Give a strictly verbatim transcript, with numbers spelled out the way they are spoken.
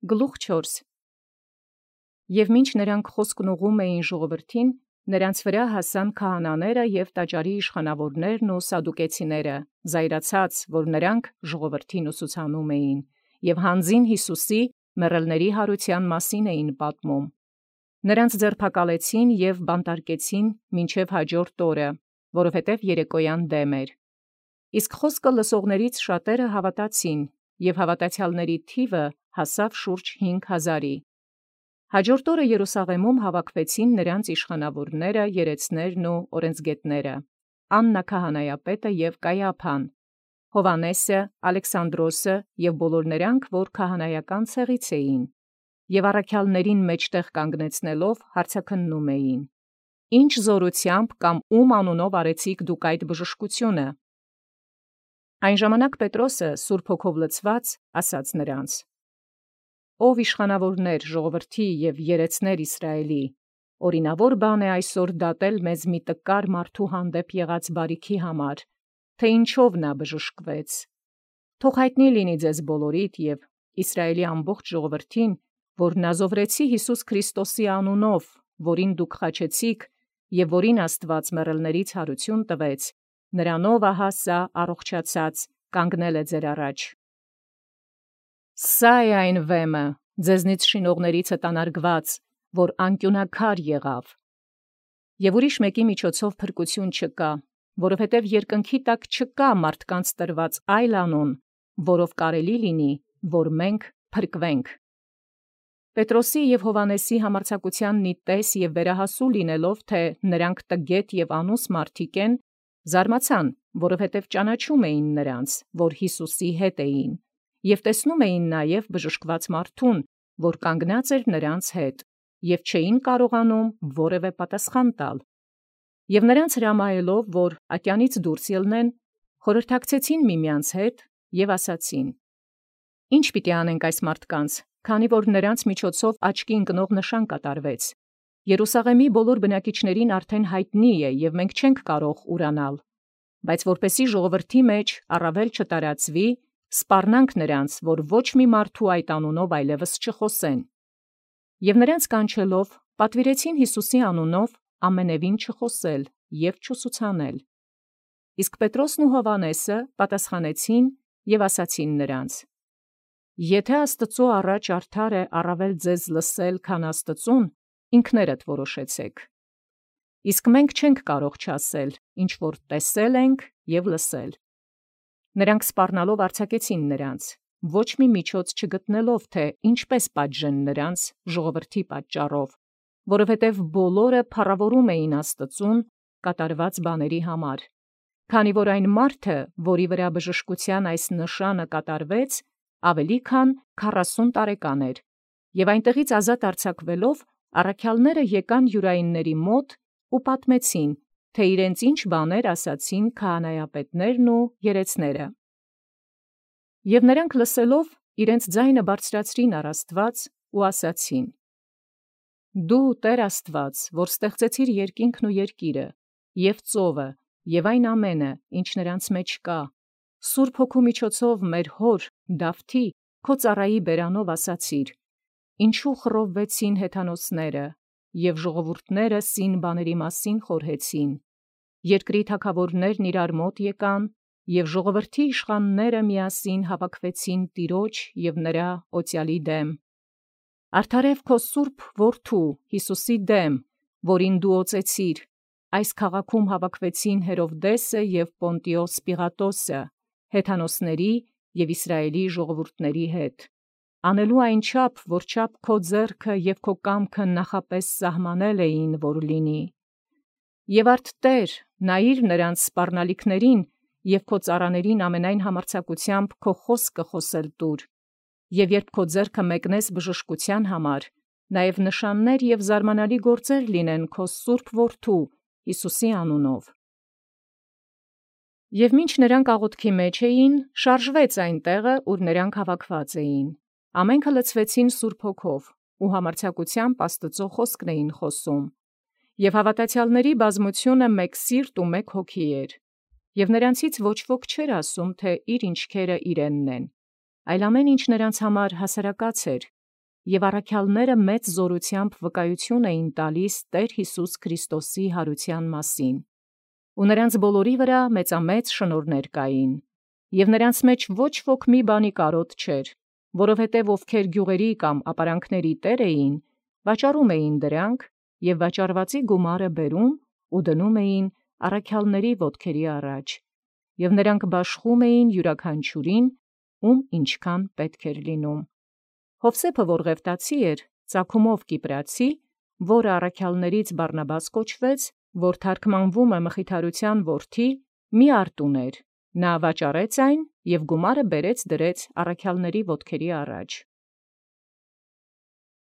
Գլուխ չորս. Եւ մինչ նրանք խոսքն ուղում էին ժողովրդին, նրանց վրա հասան քահանաները եւ տաճարի իշխանավորներն ու սադուկեցիները, զայրացած, որ նրանք ժողովրդին ուսուցանում էին, եւ յանձին Յիսուսի մեռելների հարության մասին էին պատմում։ Նրանց ձերբակալեցին եւ բանտարկեցին մինչև հաջորդ օրը, որովհետև երեկոյան դեմ էր։ Իսկ խոսքը լսողներից շատերը հավատացին, եւ հավատացյալների թիվը հասավ շուրջ հինգ հազարի։ Հաջորդ օրը Երուսաղեմում հավաքվեցին նրանց իշխանավորները, երեցներն ու օրենսգետները, Աննա քահանայապետը եւ Կայափան, Հովանեսը, Ալեքսանդրոսը եւ բոլոր նրանք, որ քահանայական ցեղից էին, եւ առաքյալներին մեջտեղ կանգնեցնելով հարցաքննում էին. Ինչ զորությամբ կամ ում անունով արեցիք դուք այդ բժշկությունը։ Այն ժամանակ Պետրոսը Սուրբ Հոգով լցված ասաց նրանց. Ով իշխանավորներ ժողովրդի եւ երեցներ Իսրայելի, օրինավոր բան է այսօր դատել մեզ մի տկար մարդու հանդեպ եղած բարիքի համար, թե ինչով նա բժշկվեց։ Թող հայտնի լինի ձեզ բոլորիդ եւ Իսրայելի ամբողջ ժողովրդին, որ Նազովրեցի Յիսուս Քրիստոսի անունով, որին դուք խաչեցիք եւ որին Աստված մեռելներից հարություն տվեց, նրանով ահա սա առողջացած կանգնել է ձեր առաջ։ Սա է այն վեմը, ձեզնից շինողներից տանարգված, որ անկյունակար եղավ։ Եվ ուրիշ մեկի միջոցով փրկություն չկա, որովհետև երկնքի տակ չկա մարդկանց տրված այլ անուն, որով կարելի լինի, որ մենք փրկվենք։ Պետրոսի եւ Հովանեսի համարձակության նիտես եւ վերահասու լինելով, թե նրանք տգետ եւ անուս մարդիկ են, զարմացան, որովհետև ճանաչում էին նրանց, որ Յիսուսի հետ էին, եւ տեսնում էին նաեւ բժշկված մարդուն, որ կանգնած էր նրանց հետ, եւ չէին կարողանում որևէ պատասխան տալ։ Եւ նրանց հրամայելով, որ ատյանից դուրս ելնեն, խորհրդակցեցին միմյանց հետ եւ ասացին. Ինչ պիտի անենք այս մարդկանց, քանի որ նրանց միջոցով աչքի ընկնող նշան կատարվեց։ Երուսաղեմի բոլոր բնակիչներին արդեն հայտնի է եւ մենք չենք կարող ուրանալ, բայց որպեսի ժողովրդի մեջ առավել չտարածվի, սպառնանք նրանց, որ ոչ մի մարդու այդ անունով այլևս չխոսեն։ Եւ նրանց կանչելով, պատվիրեցին Յիսուսի անունով ամենևին չխոսել եւ չուսուցանել։ Իսկ Պետրոսն ու Հովանեսը պատասխանեցին եւ ասացին նրանց. Եթե Աստծո առաջ արդար է առավել ձեզ լսել, քան Աստծուն, ինքներդ որոշեցեք։ Իսկ մենք չենք կարող չասել, ինչ որ տեսել ենք եւ լսել։ Նրանք սպառնալով արձակեցին նրանց, ոչ մի միջոց չգտնելով, թե ինչպես պատժեն նրանց ժողովրդի պատճառով, որովհետև բոլորը փառավորում էին Աստծուն կատարված բաների համար, քանի որ այն մարդը, որի վրա բժշկության այս նշանը կատարվեց, ավելի քան քառասուն տարեկան էր, եւ այնտեղից ազատ արձակվելով, առաքյալները եկան յուրայինների մոտ ու պատմեցին, թե իրենց ինչ բաներ ասացին քահանայապետներն ու երեցները։ Եւ նրանք լսելով իրենց ձայնը բարձրացրին առ Աստված ու ասացին. Դու Տեր Աստված, որ ստեղծեցիր երկինքն ու երկիրը, եւ ծովը, եւ այն ամենը, ինչ նրանց մեջ կա, Սուրբ Հոգու միջոցով մեր հոր Դավթի քո ծառայի բերանով ասացիր. ինչու խռովվեցին հեթանոսները եւ ժողովուրդները սին բաների մասին խորհեցին։ Երկրի թագավորներն իրար մոտ եկան եւ ժողովրդի իշխանները միասին հավաքվեցին Տիրոջ եւ նրա օծյալի դեմ։ Արդարև քո սուրբ որդու Յիսուսի դեմ, որին դու օծեցիր, այս քաղաքում հավաքվեցին Հերովդեսը եւ Պոնտիոս Պիղատոսը, հեթանոսների եւ Իսրայելի ժողովուրդների հետ, անելու այն չափ, որ չափ քո ձեռքը եւ քո կամքը նախապես սահմանել էին, որ լինի։ Եվ արդ Տեր, նայիր նրանց սպառնալիքներին եւ քո ծառաներին ամենայն համարձակությամբ քո խոսքը խոսել տուր, եւ երբ քո ձեռքը մեկնես բժշկության համար, նաեւ նշաններ եւ զարմանալի գործեր լինեն քո սուրբ որդու Յիսուսի անունով։ Եվ մինչ նրանք աղոթքի մեջ էին, շարժվեց այն տեղը, ուր նրանք հավաքված էին։ Ամենքը լցվեցին Սուրբ Հոգով ու համարձակությամբ Աստծո խոսքն էին խոսում։ Եվ հավատացյալների բազմությունը մեկ սիրտ ու մեկ հոգի էր։ Եվ նրանցից ոչ ոք չէր ասում, թե իր ինչքերը իրենն են, այլ ամեն ինչ նրանց համար հասարակած էր, եւ առաքյալները մեծ զորութեամբ վկայություն էին տալիս Տեր Յիսուս Քրիստոսի հարության մասին։ Ու նրանց բոլորի վրա մեծամեծ շնորհներ կային, եւ նրանց մեջ ոչ ոք մի բանի կարոտ չէր, որովհետև ովքեր գյուղերի կամ ապարանքների տեր էին, վաճառում էին դրանք եւ վաճառվածի գումարը բերում ու դնում էին առաքյալների ոտքերի առաջ, եւ նրանք բաշխում էին յուրաքանչյուրին, ում ինչքան պետք էր լինում։ Յովսեփը, որ Ղևտացի էր, ծագումով Կիպրացի, որ առաքյալներից Բարնաբաս կոչվեց, որ թարգմանվում է Մխիթարության որդի, մի արտ ուներ, նա վաճառեց այն եւ գումարը բերեց դրեց առաքյալների ոտքերի առաջ։